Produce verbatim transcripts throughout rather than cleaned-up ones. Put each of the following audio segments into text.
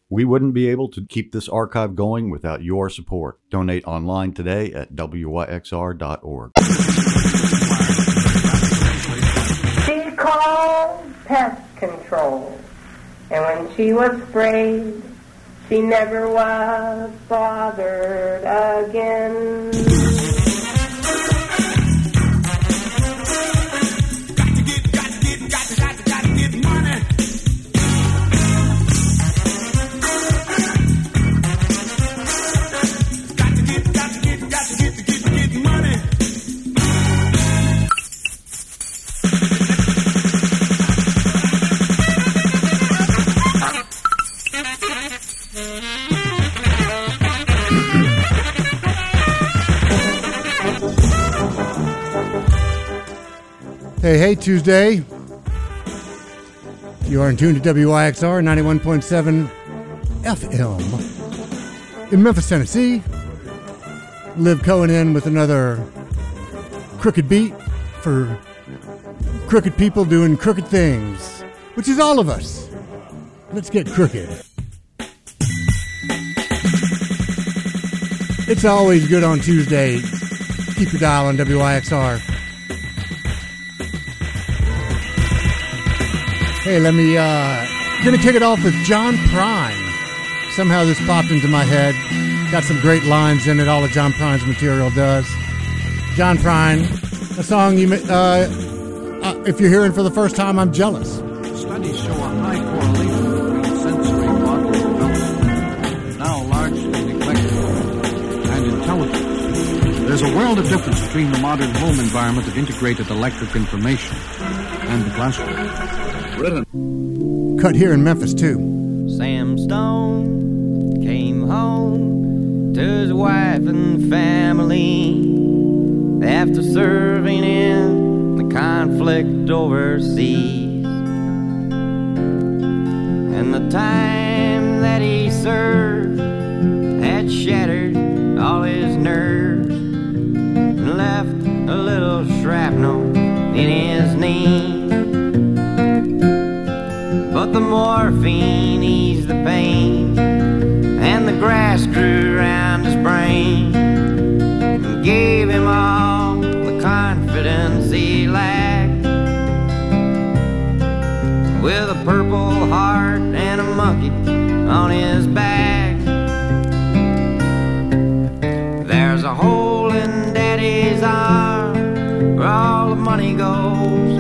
We wouldn't be able to keep this archive going without your support. Donate online today at W Y X R dot org. She called pest control, and when she was sprayed, she never was bothered again. Hey, hey, Tuesday. You are in tune to W Y X R ninety-one point seven F M in Memphis, Tennessee. Liv Cohen in with another crooked beat for crooked people doing crooked things, which is all of us. Let's get crooked. It's always good on Tuesday. Keep your dial on W Y X R. Hey, let me, uh, gonna kick it off with John Prine. Somehow this popped into my head. Got some great lines in it, all of John Prine's material does. John Prine, a song you, uh, uh, if you're hearing for the first time, I'm jealous. Studies show a high correlation between sensory bodily development, now largely neglected, and intelligence. There's a world of difference between the modern home environment of integrated electric information and the classroom. Written. Cut here in Memphis, too. Sam Stone came home to his wife and family after serving in the conflict overseas. And the time that he served had shattered all his nerves and left a little shrapnel in his knee. But the morphine eased the pain, and the grass grew around his brain, and gave him all the confidence he lacked. With a purple heart and a monkey on his back, there's a hole in Daddy's arm where all the money goes.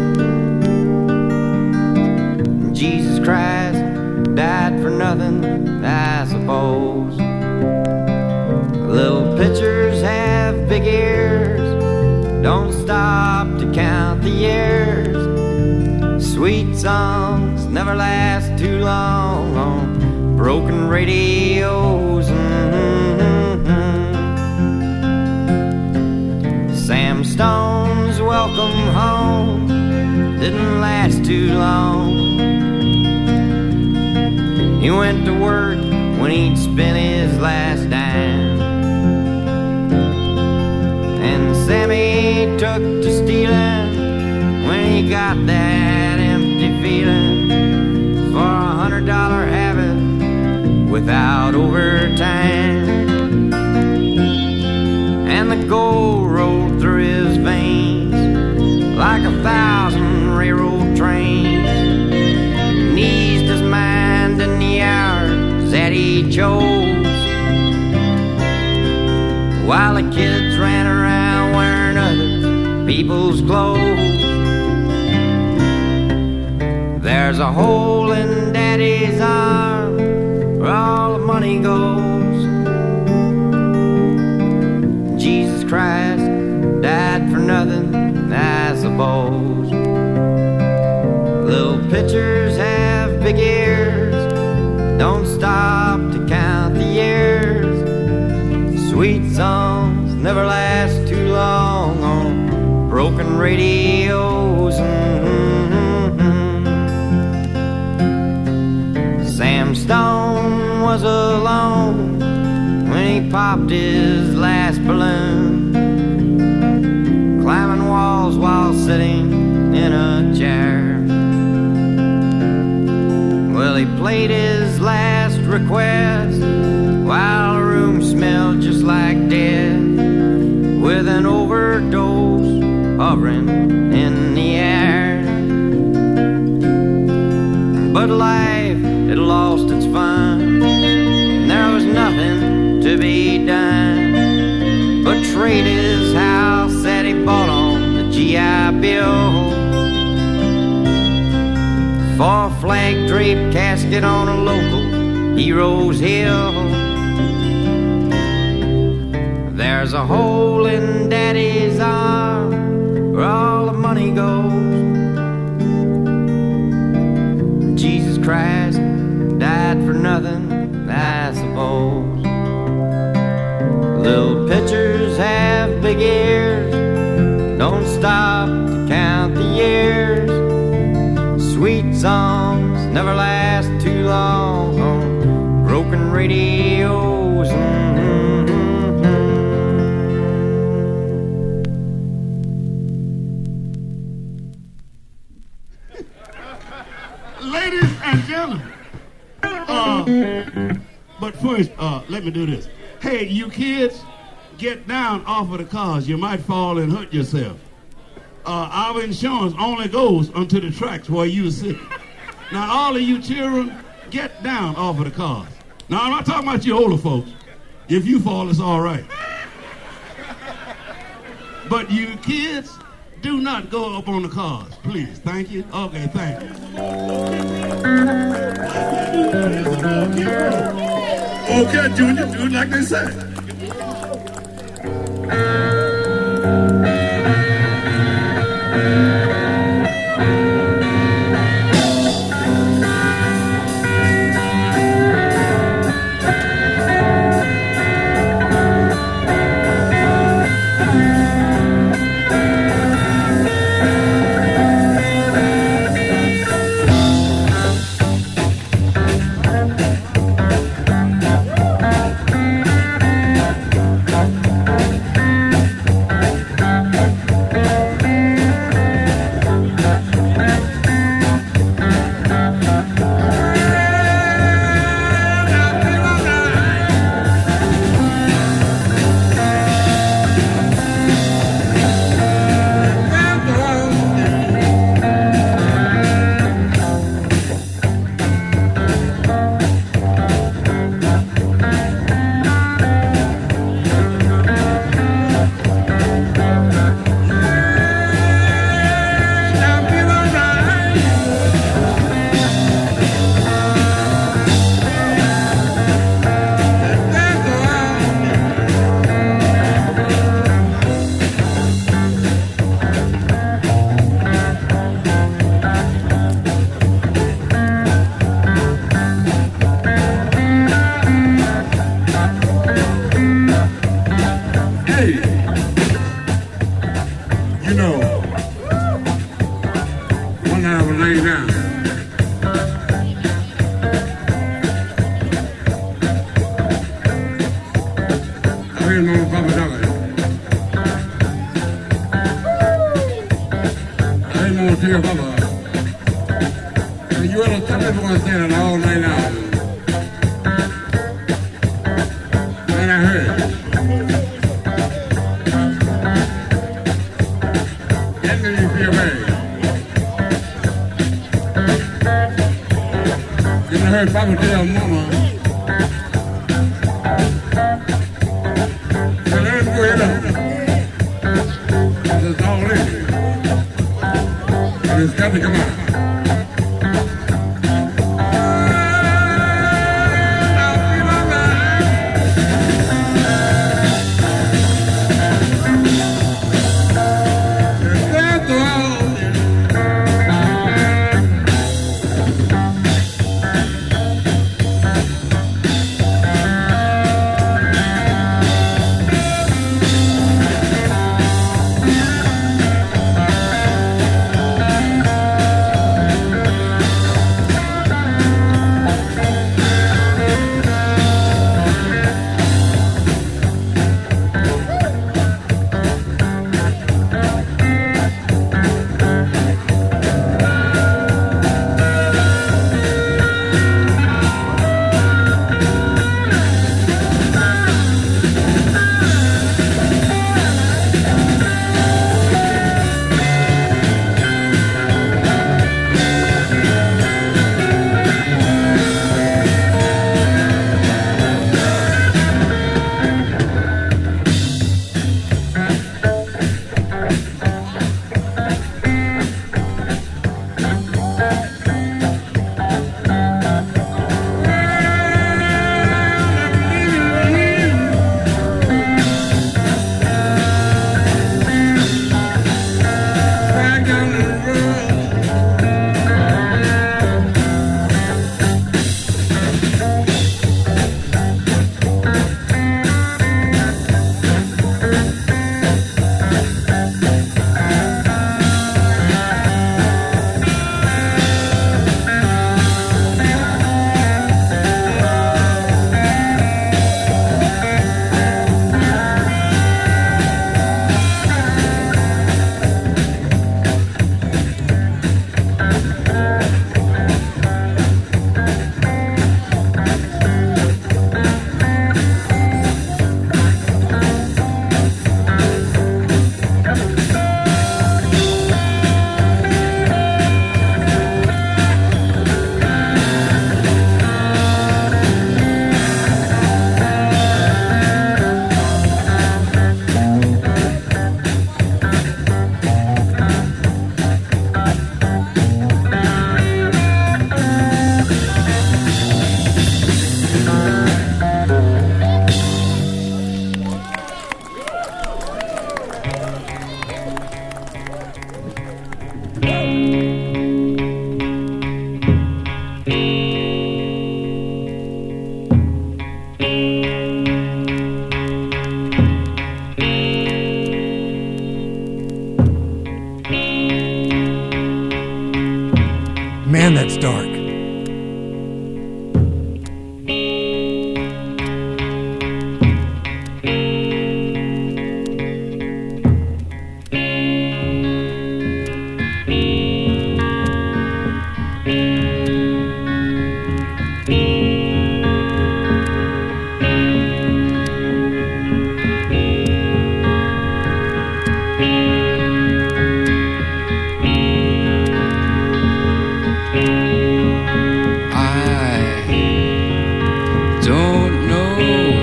Jesus Christ died for nothing, I suppose. Little pitchers have big ears, don't stop to count the years. Sweet songs never last too long on broken radios. Mm-hmm. Sam Stone's welcome home didn't last too long. He went to work when he'd spent his last dime, and Sammy took to stealing when he got that empty feeling for a hundred dollar habit without overtime. And the gold rolled through his veins like a thousand railroad trains, and eased his mind in the hours that he chose, while the kids ran around wearing other people's clothes. There's a hole in Daddy's arm where all the money goes. Jesus Christ died for nothing, I suppose. Little pitchers have big ears, don't stop to count the years. Sweet songs never last too long on broken radios. Mm-hmm. Sam Stone was alone when he popped his last balloon, climbing walls while sitting in a chair. Well, he played his last request, while the room smelled just like death, with an overdose hovering in the air. But life had lost its fun, and there was nothing to be done but trade his house that he bought on the G I Bill for a flag-draped casket on a local hero's hill. There's a hole in Daddy's arm where all the money goes. Jesus Christ died for nothing, I suppose. Little pitchers have big ears, don't stop to count the years. Sweet songs never last too long on broken radios. Ladies and gentlemen, uh, but first, uh, let me do this. Hey, you kids, get down off of the cars. You might fall and hurt yourself. Uh, our insurance only goes onto the tracks where you sit. Now, all of you children, get down off of the cars. Now, I'm not talking about you older folks. If you fall, it's all right. But you kids, do not go up on the cars, please. Thank you. Okay, thank you. Okay, Junior, do it like they say. It's got to come out. don't know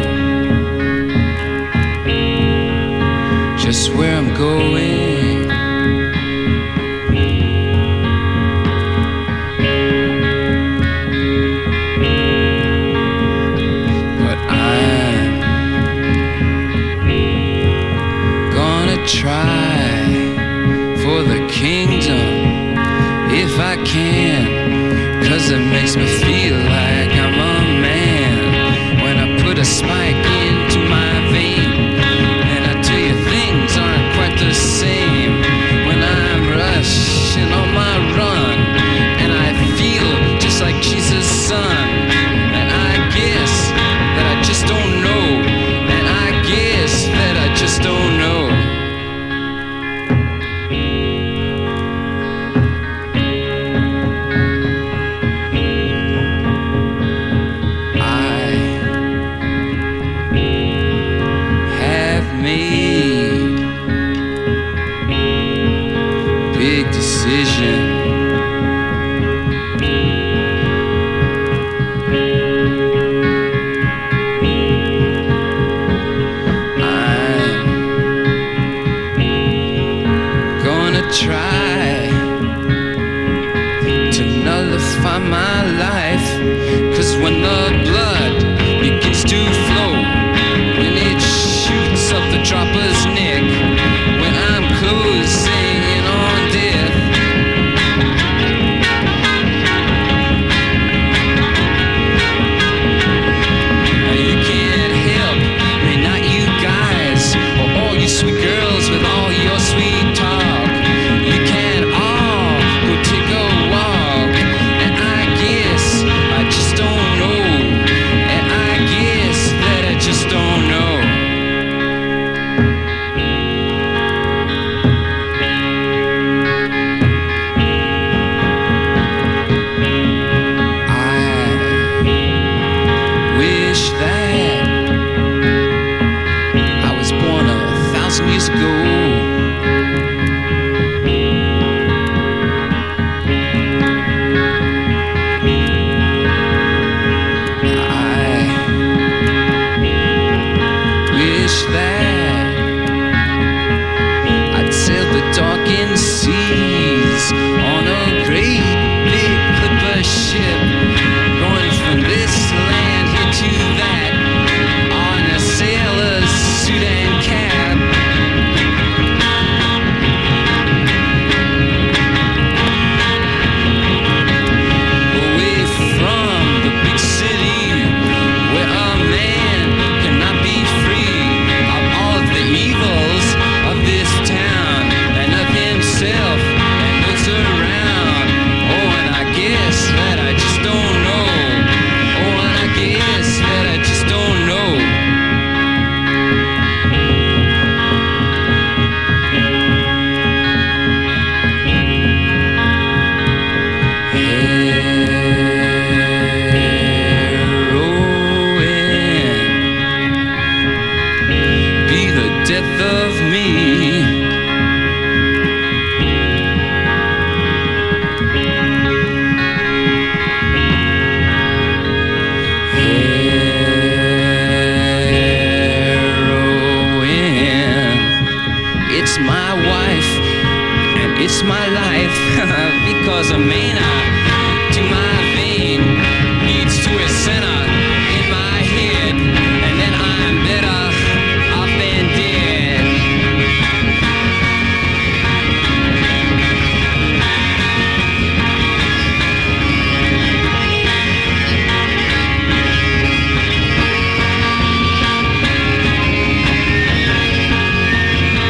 just where I'm going. But I'm gonna try for the kingdom if I can, 'cause it makes me feel like I'm a man when I put a spike into my vein. And I tell you, things aren't quite the same when I'm rushing on my run, and I feel just like Jesus' son. And I guess that I just don't know, and I guess that I just don't know. Try to nullify my life, 'cause when the blood begins to flow, when it shoots up the dropper's neck, when I'm closing in on death, you can't help me, not you guys, or all you sweet girls with all your sweet talk. You can all go take a walk, and I guess I just don't know, and I guess that I just don't know. I wish that I was born a thousand years ago. Darkened seas on a great big clipper ship, going from this land here to that on a sailor's suit and cap. Away from the big city where a man cannot be free of all of the evils of this town, himself and looks around. Oh, and I guess that I just don't know. Oh, and I guess that I just don't know. Heroin, be the death of me. It's my wife and it's my life, because a mana to my vein leads to a center in my head, and then I'm better off than dead.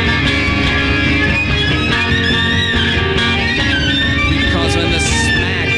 When the smack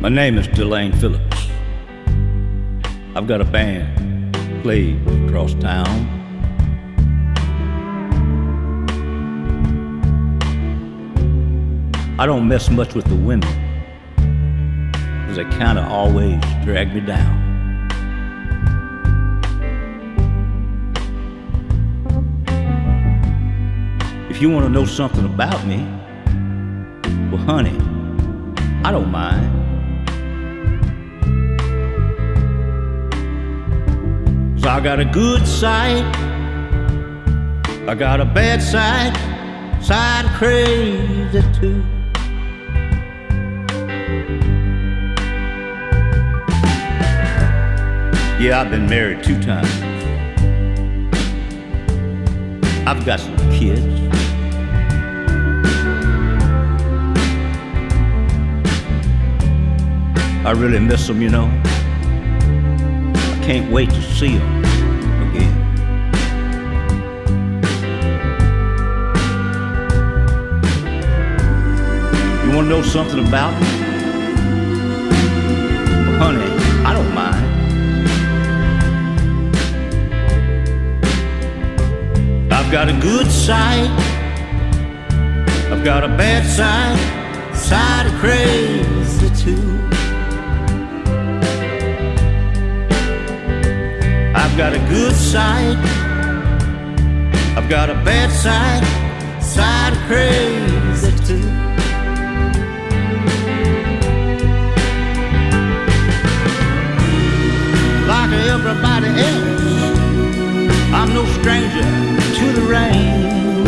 My name is Delane Phillips. I've got a band, plays across town. I don't mess much with the women, 'cause they kinda always drag me down. If you wanna know something about me, well honey, I don't mind. 'Cause I got a good side, I got a bad side, side crazy too. Yeah, I've been married two times. I've got some kids. I really miss them, you know. I can't wait to see them again. You want to know something about me? Well, honey, I don't mind. I've got a good side, I've got a bad side, side of crazy too. I've got a good side, I've got a bad side, side of crazy too. Like everybody else, I'm no stranger to the rain.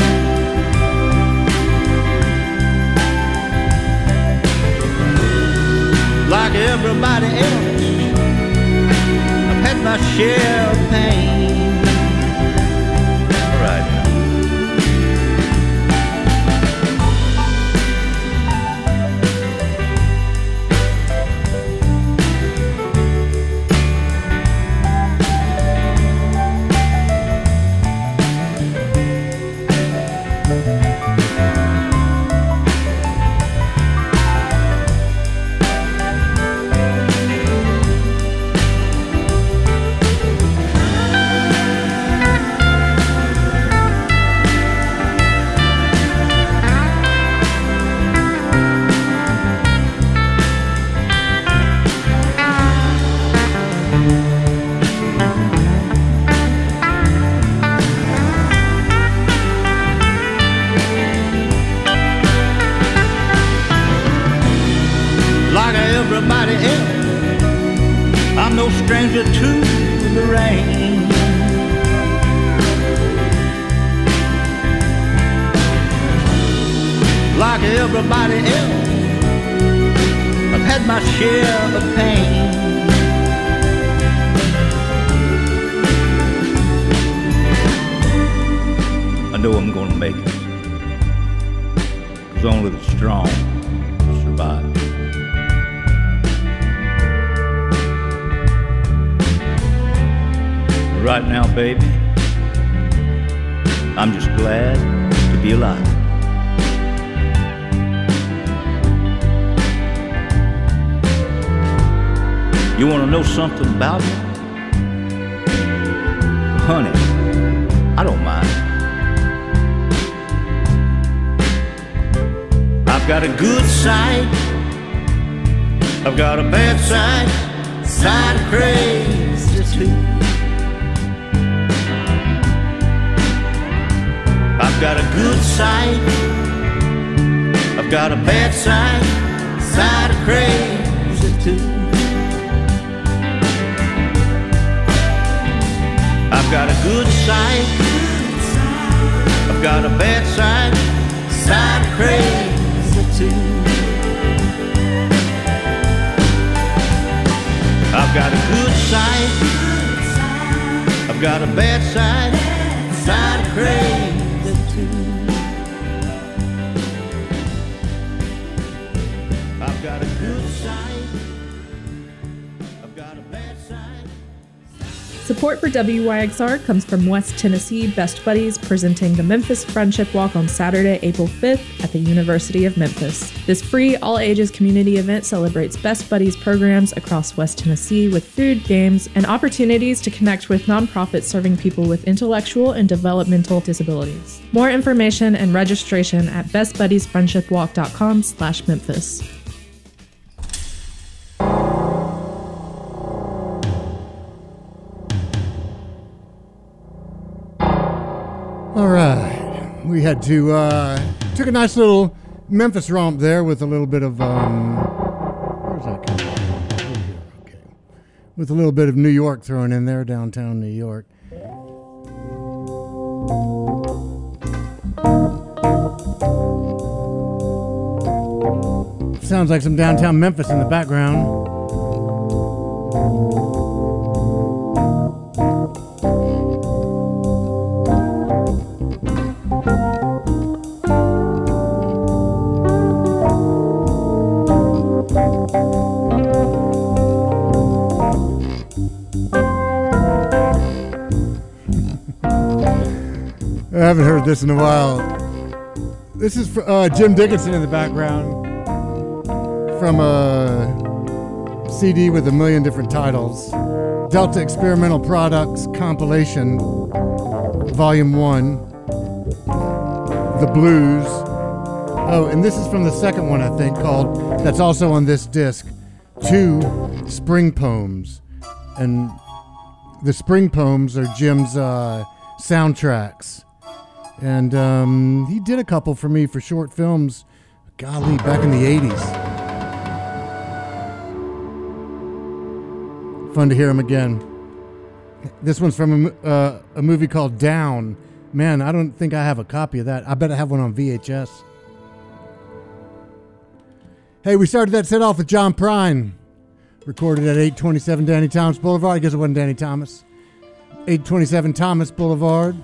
Like everybody else, I've had my share of pain. All right. Everybody else, I'm no stranger to the rain. Like everybody else, I've had my share of pain. I know I'm gonna make it, 'cause only the strong survive. Right now, baby, I'm just glad to be alive. You want to know something about me? Honey, I don't mind. I've got a good side, I've got a bad side, side of crazy too. I've got a good side, I've got a bad side, side of crazy too. I've got a good side, I've got a bad side, side of crazy too. I've got a good side, I've got a bad side, side of crazy. I've got a good side, I've got a bad side. Support for W Y X R comes from West Tennessee Best Buddies, presenting the Memphis Friendship Walk on Saturday, April fifth at the University of Memphis. This free, all-ages community event celebrates Best Buddies programs across West Tennessee with food, games, and opportunities to connect with nonprofits serving people with intellectual and developmental disabilities. More information and registration at best buddies friendship walk dot com slash Memphis. All right, we had to uh, took a nice little Memphis romp there with a little bit of um, where's that coming from? Over here, okay, with a little bit of New York thrown in there, downtown New York. Sounds like some downtown Memphis in the background. I haven't heard this in a while. This is for, uh, Jim Dickinson in the background from a C D with a million different titles. Delta Experimental Products Compilation, Volume one, The Blues. Oh, and this is from the second one, I think, called, that's also on this disc, Two Spring Poems. And the Spring Poems are Jim's uh, soundtracks. And um, he did a couple for me for short films, golly, back in the eighties. Fun to hear him again. This one's from a, uh, a movie called Down. Man, I don't think I have a copy of that. I bet I have one on V H S. Hey, we started that set off with John Prine. Recorded at eight twenty-seven Danny Thomas Boulevard. I guess it wasn't Danny Thomas. eight twenty-seven Thomas Boulevard.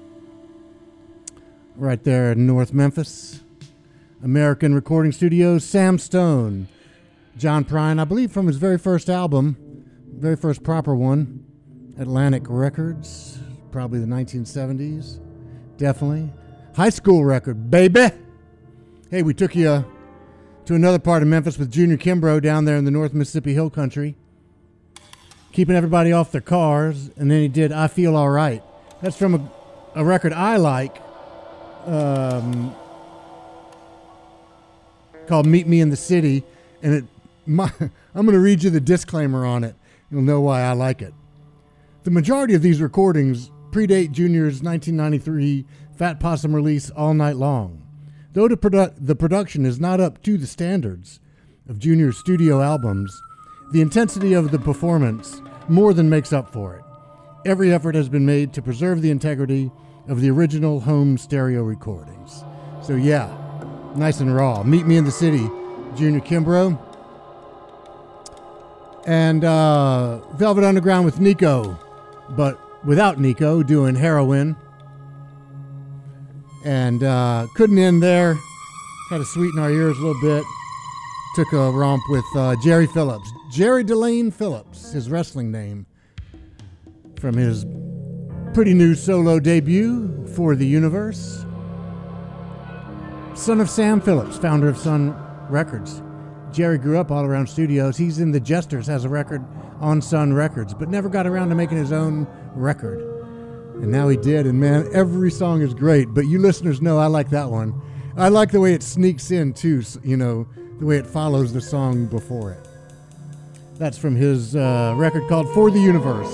Right there in North Memphis. American Recording Studios, Sam Stone. John Prine, I believe from his very first album, very first proper one, Atlantic Records, probably the nineteen seventies. Definitely. High school record, baby. Hey, we took you uh, to another part of Memphis with Junior Kimbrough down there in the North Mississippi Hill Country, keeping everybody off their cars, and then he did I Feel All Right. That's from a, a record I like, Um, called Meet Me in the City, and it my, I'm going to read you the disclaimer on it. You'll know why I like it. The majority of these recordings predate Junior's nineteen ninety-three Fat Possum release All Night Long. Though the, produ- the production is not up to the standards of Junior's studio albums, the intensity of the performance more than makes up for it. Every effort has been made to preserve the integrity of the original home stereo recordings. So yeah, nice and raw. Meet Me in the City, Junior Kimbrough. And uh, Velvet Underground with Nico, but without Nico, doing Heroin. And uh, couldn't end there. Had to sweeten our ears a little bit. Took a romp with uh, Jerry Phillips. Jerry Delane Phillips, his wrestling name, from his pretty new solo debut, For the Universe. Son of Sam Phillips, founder of Sun Records. Jerry grew up all around studios. He's in the Jesters, has a record on Sun Records, but never got around to making his own record. And now he did, and man, every song is great, but you listeners know I like that one. I like the way it sneaks in, too, you know, the way it follows the song before it. That's from his uh, record called For the Universe.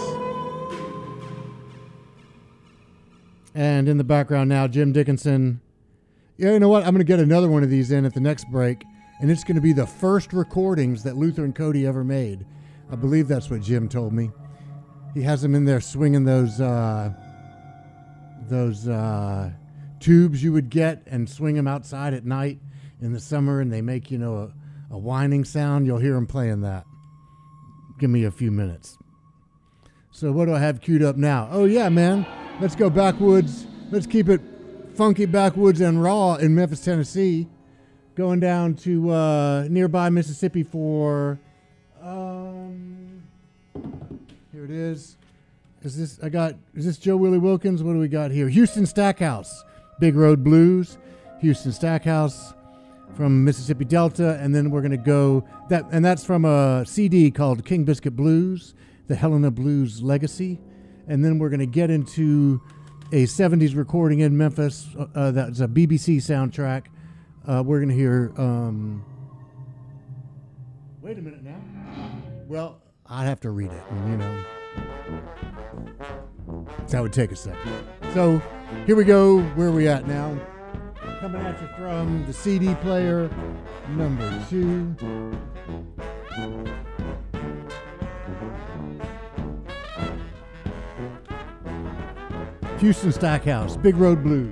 And in the background now, Jim Dickinson. Yeah, you know what? I'm going to get another one of these in at the next break, and it's going to be the first recordings that Luther and Cody ever made. I believe that's what Jim told me. He has them in there swinging those uh, those uh, tubes you would get and swing them outside at night in the summer, and they make, you know, a, a whining sound. You'll hear him playing that. Give me a few minutes. So what do I have queued up now? Oh, yeah, man. Let's go backwoods. Let's keep it funky backwoods and raw in Memphis, Tennessee. Going down to uh, nearby Mississippi for, um, here it is, Is this, I got, is this Joe Willie Wilkins? What do we got here? Houston Stackhouse, Big Road Blues. Houston Stackhouse from Mississippi Delta. And then we're going to go, that, and that's from a C D called King Biscuit Blues, the Helena Blues Legacy. And then we're going to get into a seventies recording in Memphis. Uh, that's a B B C soundtrack. Uh, we're going to hear, um, wait a minute now. Well, I'd have to read it, you know. That would take a second. So here we go. Where are we at now? Coming at you from the C D player number two. Houston Stackhouse, Big Road Blues.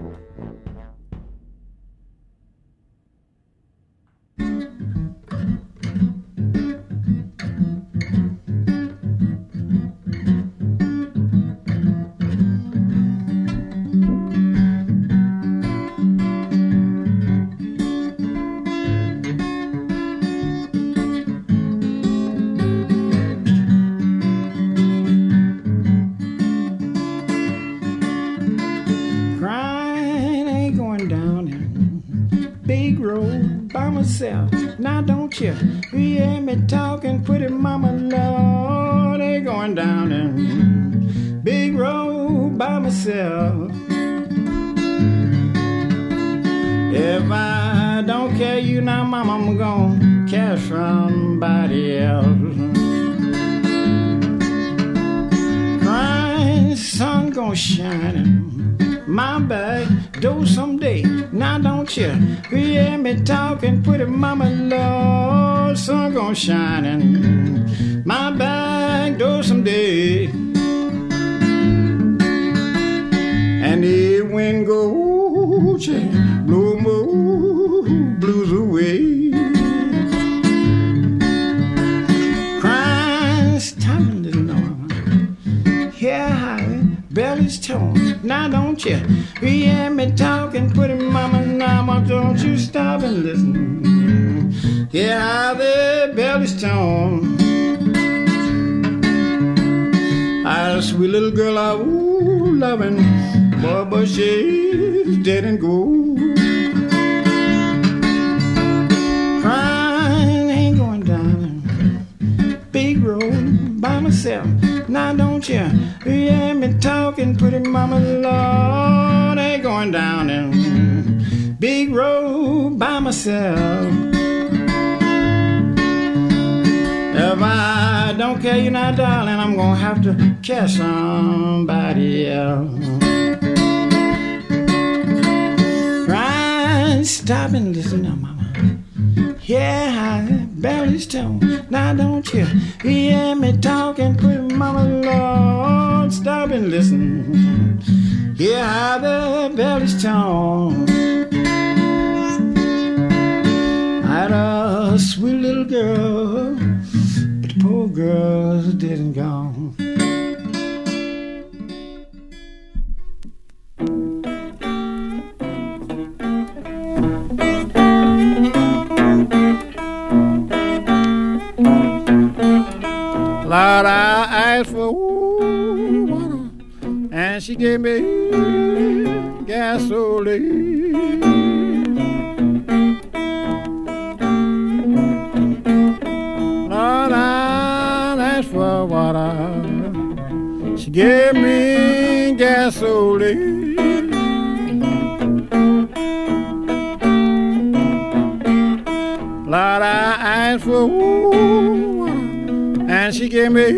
Now don't you hear me talking, pretty mama, Lord, they going down in Big Road by myself. If I don't care you now, mama, I'm gonna catch somebody else. Crying sun gonna shine in my back door someday. Now don't you hear me talking, pretty mama, Lord, sun gonna shine in my back door someday. And the wind goes blow more blues away. Crying, time to know. Hear how belly's torn. Now don't you hear me talking, pretty mama, now don't you stop and listen. Hear how the belly's torn. I, sweet little girl, I ooh loving, boy, but she's dead and gone. Crying ain't going down Big Road by myself. Now don't you hear me talking, pretty mama, Lord, ain't going down in Big Road by myself. If I don't care you now, darling, I'm gonna have to catch somebody else. Right, stop and listen now, mama. Yeah, how belly's tone. Now don't you hear me talking, pretty mama, Lord, stop and listen. Yeah, how the belly's tone. I had a sweet little girl, but the poor girl's dead and gone. Lord, I asked for water, and she gave me gasoline. Lord, I asked for water, she gave me gasoline. Lord, I asked for water, and she gave me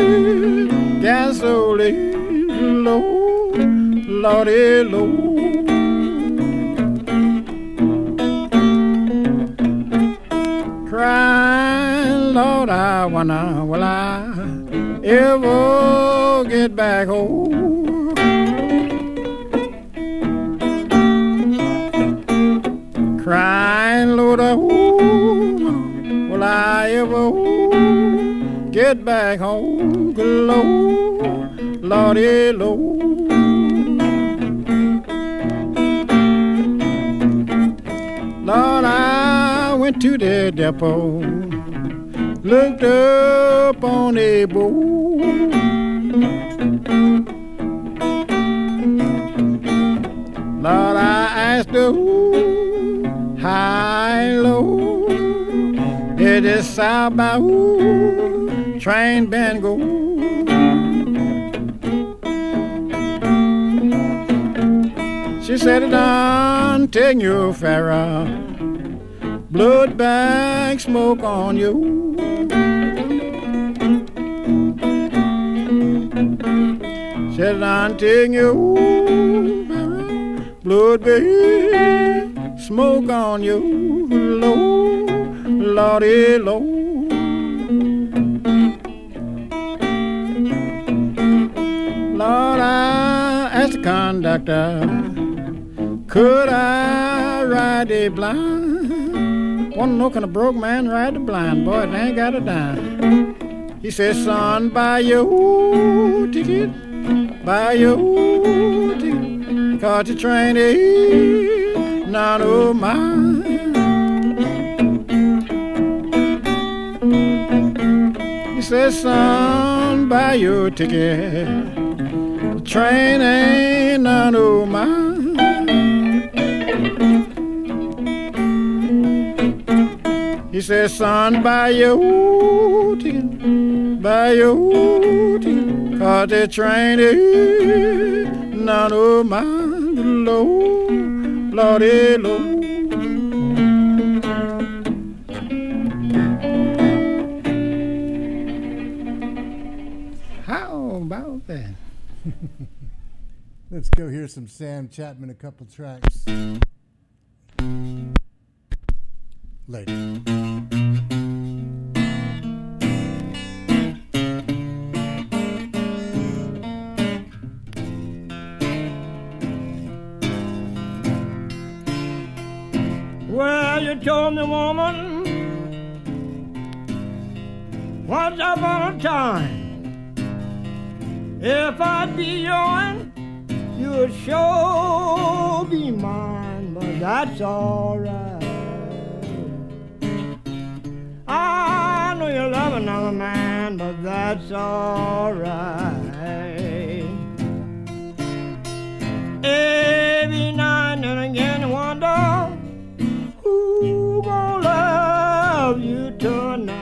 gasoline, low, Lordy, low. Crying, Lord, I wonder, will I ever get back home? Crying, Lord, I wonder, will I ever get back home, low, Lordy, low. Lord, I went to the depot, looked up on a boat. the ooh, high low. It is south by ooh, train been go. She said it on take you Farrah, blood bag smoke on you. Said it on take you Farrah, blood bag smoke on you. Low, Lordy, low. Lord, I asked the conductor, could I ride the blind? Wanna know, can a broke man ride the blind? Boy, it ain't got a dime. He said, son, buy your ticket, buy your ticket, cause the train is not of mine. He said, son, buy your ticket, the train ain't none of mine. He says, son, buy your ticket, buy your ticket, cause the train is none of mine. Low, Lordy, low. How about that? Let's go hear some Sam Chapman, a couple tracks later. Well, you told me, woman, once upon a time, if I'd be yours, you'd sure be mine, but that's all right. I know you love another man, but that's all right. Every night and again I wonder who gonna love you tonight.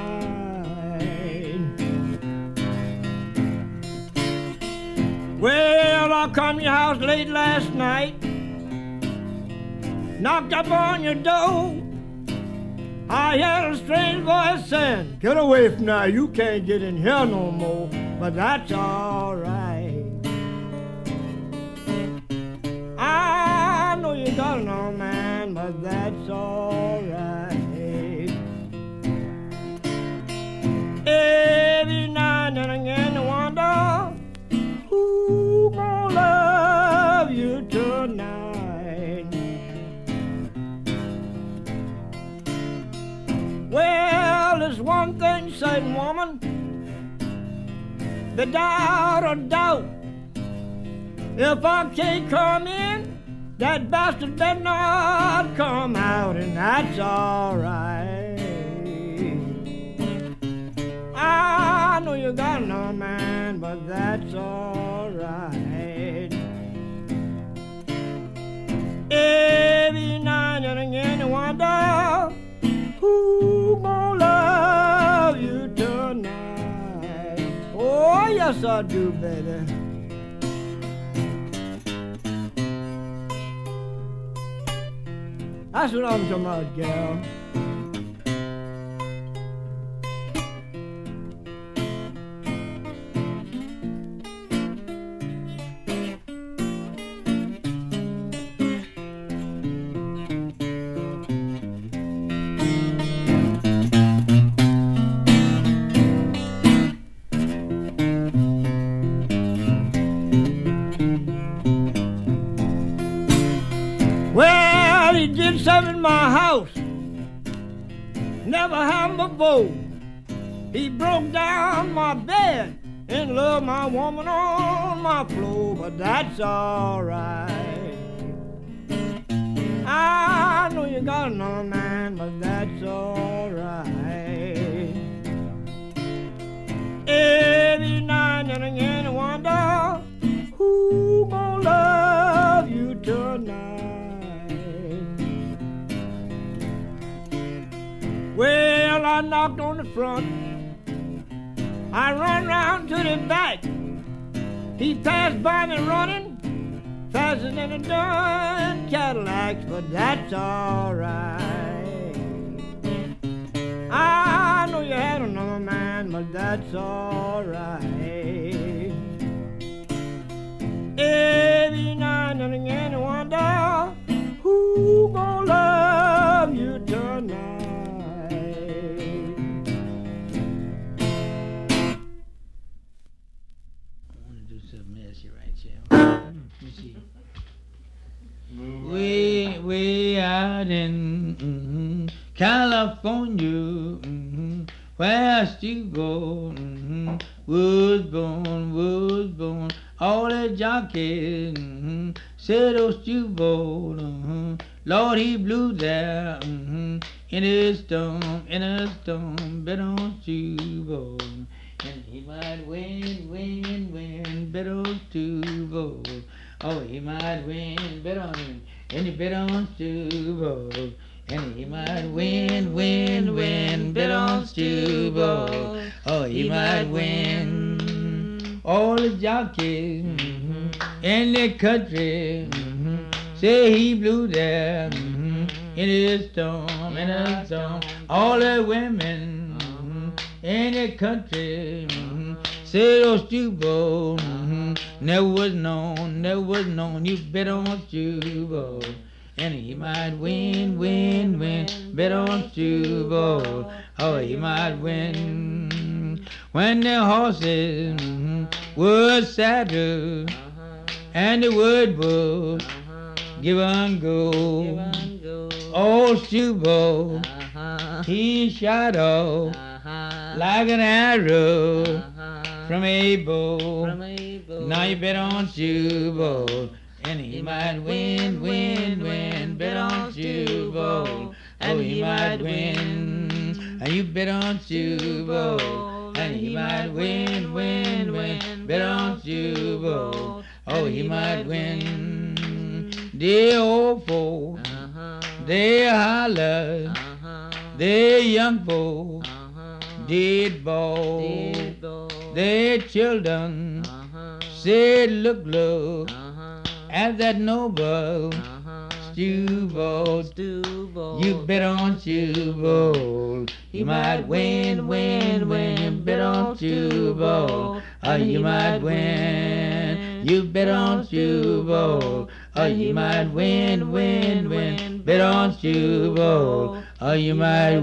Well, I come to your house late last night, knocked up on your door. I heard a strange voice saying, get away from now, you can't get in here no more, but that's all right. I know you got an old man, but that's all right. Every night and again I wonder who gonna love you tonight. Well, there's one thing certain, woman, without a doubt, if I can't come in, that bastard better not come out, and that's all right. I know you got no man, but that's all right. Every night and again I wonder who gonna love you tonight. Oh, yes I do, baby. That's what I'm talking about, gal. In my house, never happened before. He broke down my bed and loved my woman on my floor, but that's all right. I know you got another man, but that's all right. Every night and again I wonder who gonna love you tonight. the front. I run round to the back. He passed by me running faster than a darn Cadillac, but that's all right. I know you had another man, but that's all right. Every night and again I wonder who gonna love you tonight. Way, way out in mm-hmm, California, mm-hmm, where you go, mm-hmm, was born, was born. All the jockeys mm-hmm, said those Stewbold, mm-hmm, Lord, he blew there mm-hmm, in a storm, in a storm, bet on Stewbold. And he might win, win, win, bet on Stewbold. Oh, he might win, bet on him, and he bet on Stewbold. And he might win, win, win, bet on Stewbold. Oh, he might win. All the jockeys mm-hmm, in the country mm-hmm, say he blew there mm-hmm, in a storm, in a storm. All the women mm-hmm, in the country mm-hmm, say those Stewbold mm-hmm, never was known, never was known. You bet on Stewbold. And he might win, win, win, bet on Stewbold. Oh, he might win. When the horses mm-hmm, were saddled uh-huh, and the wood was uh-huh, give and go, go. Old Stewbold, uh-huh, he shot off uh-huh, like an arrow uh-huh, from a bow. From a bow. Now you bet on Stewbold. And he, he might win, win, win, bet on Stewbold. And he might win, and you bet on Stewbold. And he might win, win, win, bet on Stewbold. Oh, he might win. The old folks, uh-huh, they holler, uh-huh, the young folks, uh-huh, did ball, their children uh-huh, said, look, look, uh-huh, at that noble uh-huh, Stewbold, Stewbold. You bet on Stewbold. You might win, win, win. Bet on Stewbold. Oh, you might win. You bet on Stewbold. Oh, you might win, win, win. Bet on Stewbold. Oh, you might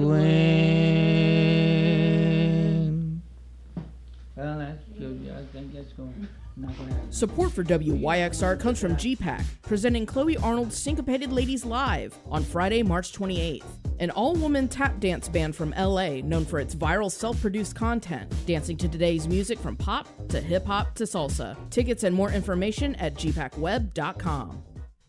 win. Well, that's good. I think that's going. Support for W Y X R comes from G PAC, presenting Chloe Arnold's Syncopated Ladies Live on Friday, March twenty-eighth. An all-woman tap dance band from L A known for its viral self-produced content, dancing to today's music from pop to hip-hop to salsa. Tickets and more information at g pac web dot com.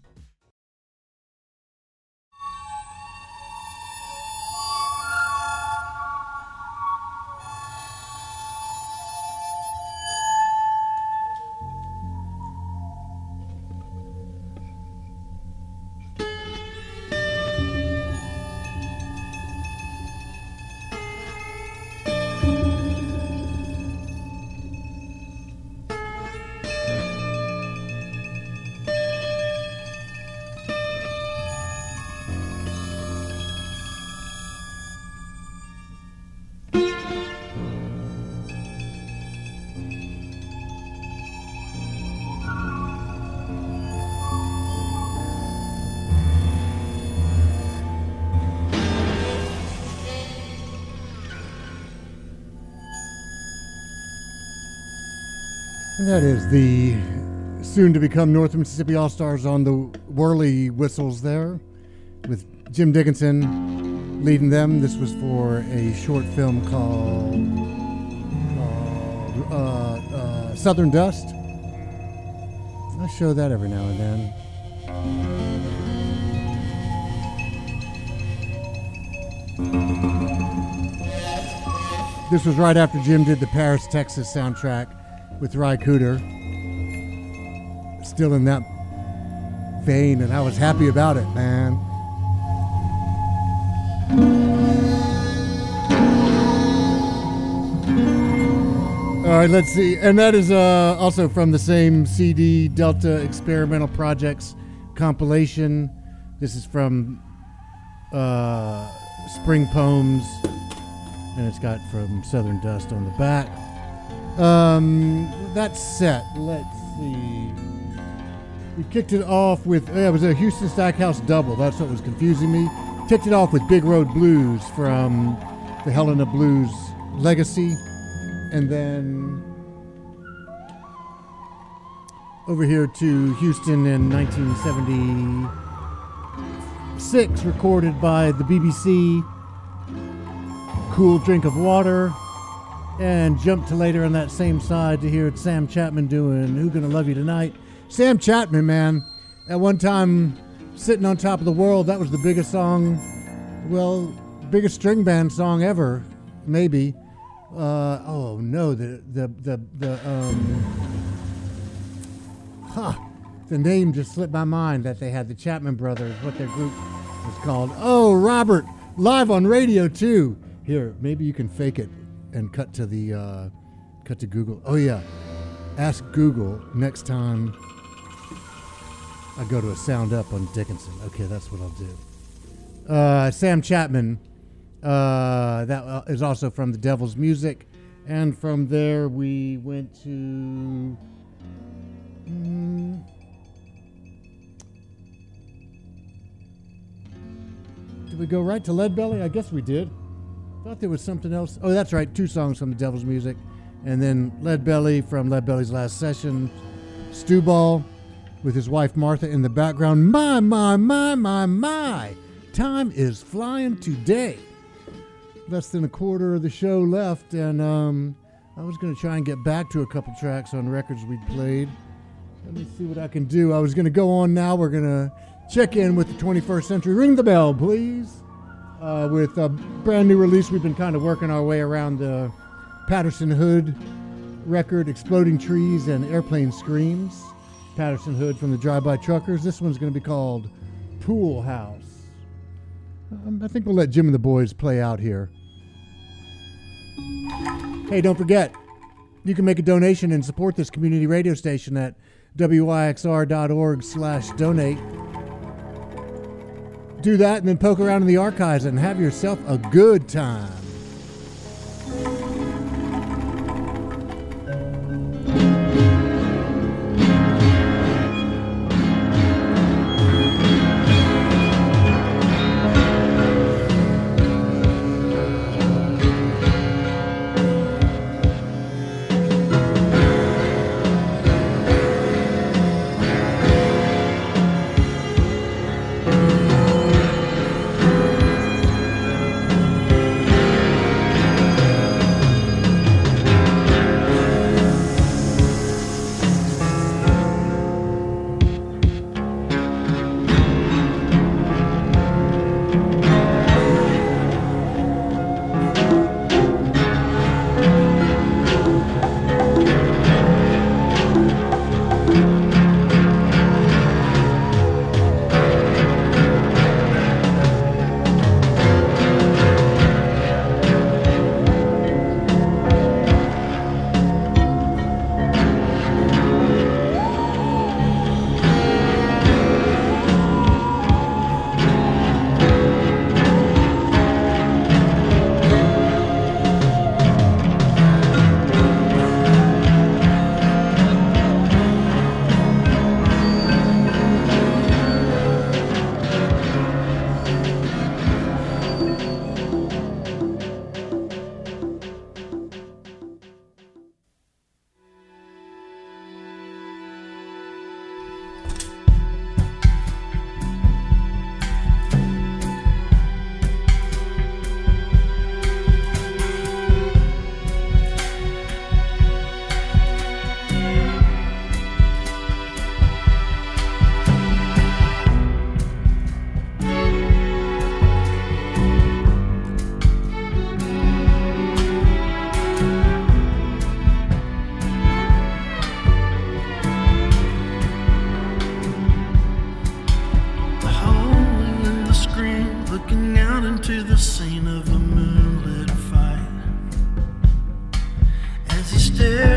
That is the soon-to-become North Mississippi All-Stars on the whirly whistles there, with Jim Dickinson leading them. This was for a short film called, called uh, uh, Southern Dust. I show that every now and then. This was right after Jim did the Paris, Texas soundtrack with Ry Cooder. Still in that vein, and I was happy about it, man. All right, let's see. And that is uh, also from the same C D, Delta Experimental Projects compilation. This is from uh, Spring Poems, and it's got From Southern Dust on the back. Um, that's set. Let's see. We kicked it off with, yeah, it was a Houston Stackhouse double. That's what was confusing me. Kicked it off with Big Road Blues from the Helena Blues Legacy. And then over here to Houston in nineteen seventy-six, recorded by the B B C, Cool Drink of Water. And jump to later on that same side to hear Sam Chapman doing Who Gonna Love You Tonight. Sam Chapman, man, at one time sitting on top of the world, that was the biggest song, well, biggest string band song ever, maybe. Uh, oh no, the the the the um, huh, the name just slipped my mind that they had, the Chapman Brothers, what their group was called. Oh, Robert, live on radio too. Here, maybe you can fake it and cut to the uh, cut to Google. Oh yeah, ask Google next time I go to a Sound Up on Dickinson. Okay, that's what I'll do. Uh, Sam Chapman. Uh, that is also from the Devil's Music, and from there we went to mm, did we go right to Leadbelly? I guess we did. Thought there was something else. Oh, that's right, two songs from the Devil's Music, and then Leadbelly from Leadbelly's last session, Stu Ball with his wife Martha in the background. My, my, my, my, my, time is flying today. Less than a quarter of the show left, and um, I was going to try and get back to a couple tracks on records we'd played. Let me see what I can do. I was going to go on now. We're going to check in with the twenty-first century. Ring the bell, please. Uh, with a brand new release, we've been kind of working our way around the Patterson Hood record, Exploding Trees and Airplane Screams. Patterson Hood from the Drive-By Truckers. This one's going to be called Pool House. Um, I think we'll let Jim and the boys play out here. Hey, don't forget, you can make a donation and support this community radio station at W Y X R dot org slash donate. Do that and then poke around in the archives and have yourself a good time. scene of a moonlit fight as he stared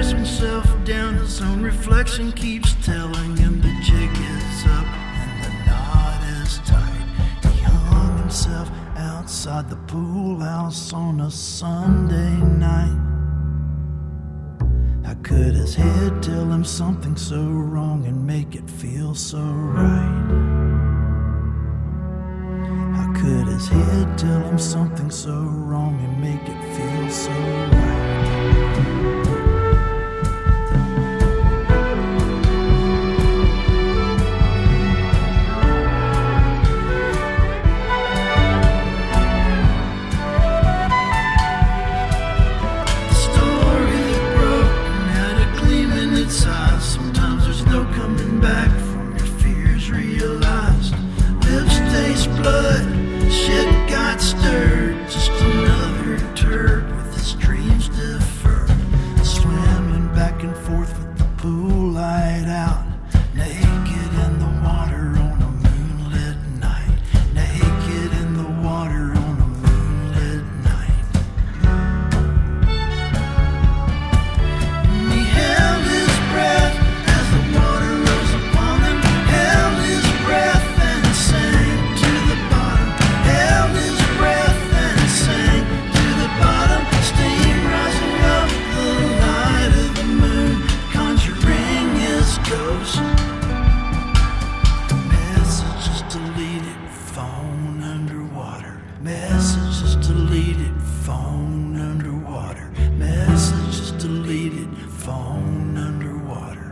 Gregson keeps telling him the jig is up and the knot is tight. He hung himself outside the pool house on a Sunday night. How could his head tell him something so wrong and make it feel so right? How could his head tell him something so wrong and make it feel so right? Sometimes there's no coming back from your fears realized. Lips taste blood, shit got stirred. Just another turd with his dreams deferred. Swimming back and forth with the pool light out. Naked in the water on a moonlit night. Naked in the water on a moonlit night. And he held his breath as the water rose upon him. Held his breath and sank to the bottom. Held his breath and sank to the bottom. Steam rising up the light of the moon, conjuring his ghost. Messages deleted, phone underwater. Messages deleted, phone underwater. Messages deleted, phone underwater.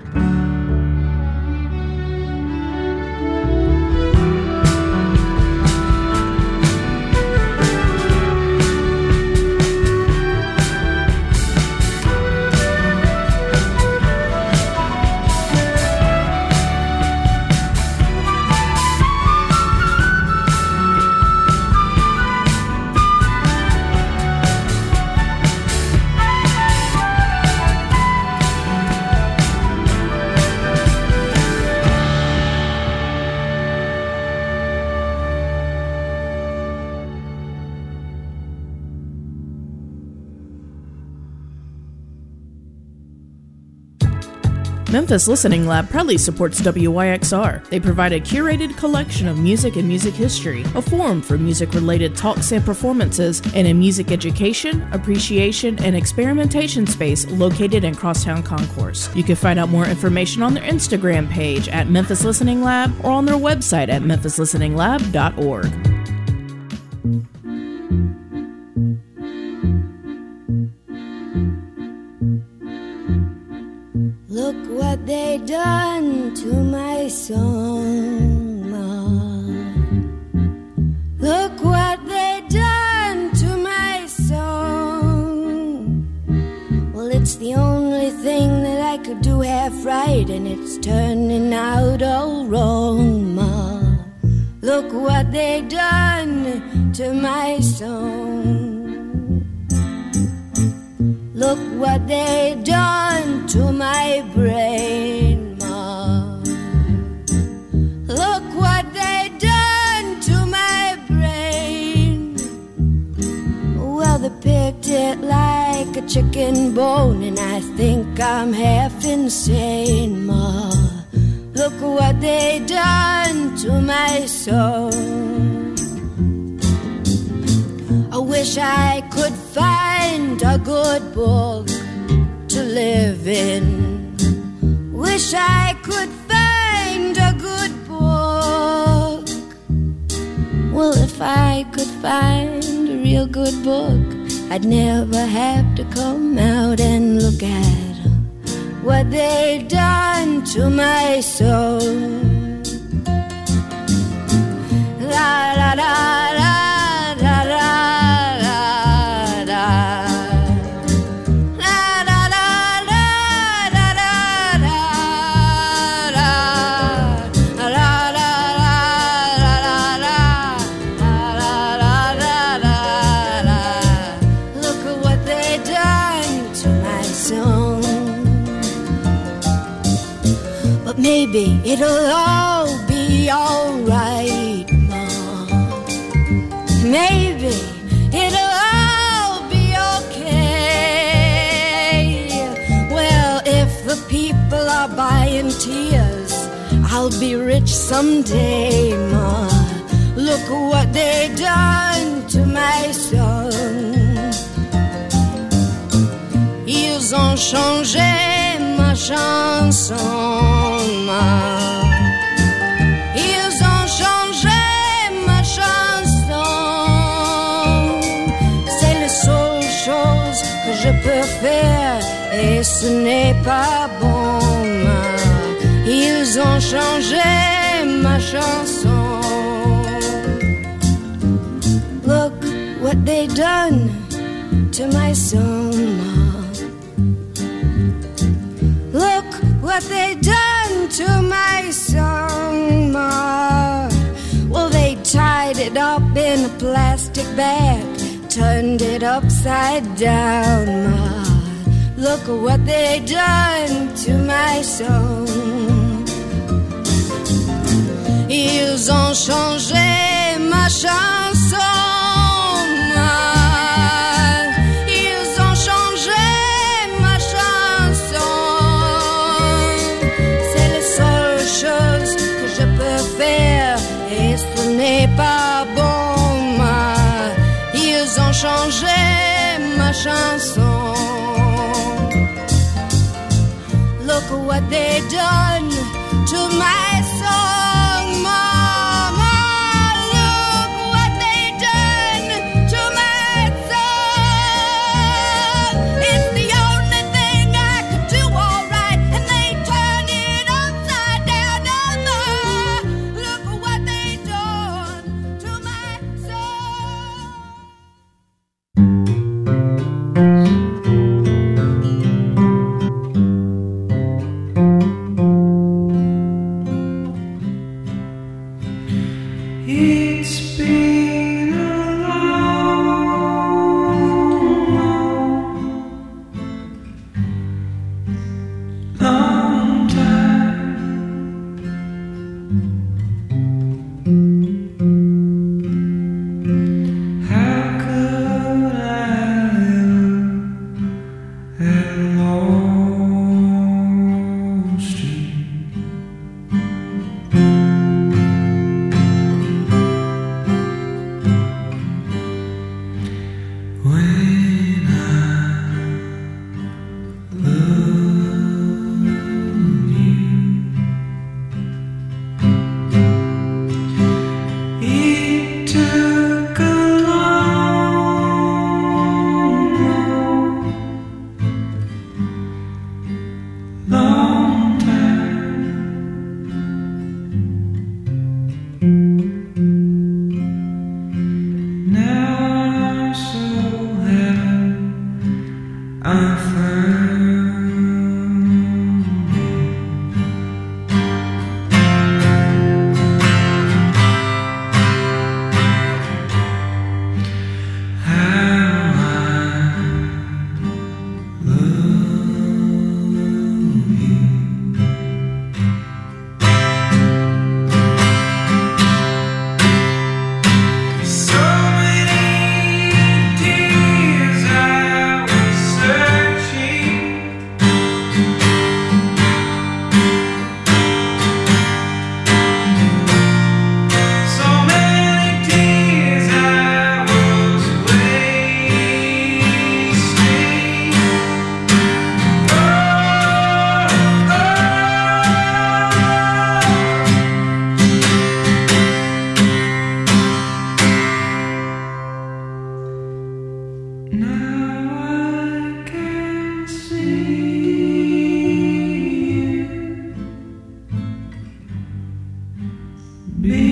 Memphis Listening Lab proudly supports W Y X R. They provide a curated collection of music and music history, a forum for music-related talks and performances, and a music education, appreciation, and experimentation space located in Crosstown Concourse. You can find out more information on their Instagram page at Memphis Listening Lab or on their website at memphis listening lab dot org. Look what they done to my song, Ma. Look what they done to my song. Well, it's the only thing that I could do half right, and it's turning out all wrong, Ma. Look what they done to my song. Look what they done to my brain, Ma. Look what they done to my brain. Well, they picked it like a chicken bone, and I think I'm half insane, Ma. Look what they done to my soul. I wish I could find a good book to live in. Wish I could find a good book. Well, if I could find a real good book, I'd never have to come out and look at what they done to my soul. La la la la. Maybe it'll all be alright, Ma. Maybe it'll all be okay. Well, if the people are I'll be rich someday, ma. Look what they done to my son. Ils ont changé ma chanson, ma. Ils ont changé ma chanson. C'est la seule chose que je peux faire et ce n'est pas bon, ma. Ils ont changé ma chanson. Look what they done to my son, ma. Look what they done to my son, ma. Well, they tied it up in a plastic bag, turned it upside down, ma. Look what they done to my son. Ils ont changé ma chanson, ma. Ils ont changé ma chanson. C'est la seule chose que je peux faire et ce n'est pas bon, ma. Ils ont changé ma chanson. Look what they done to my song, mama. Look what they done to my song. It's the only thing I could do all right, and they turned it upside down. No, no. Look what they done to my song. It's been a long, long time. How could I live and lost you? When I love you, it took a long, long time. Now I'm so happy I found you. How I love you. So many tears I was searching. So many tears I was wasting. Oh, oh. Now I can see you. Be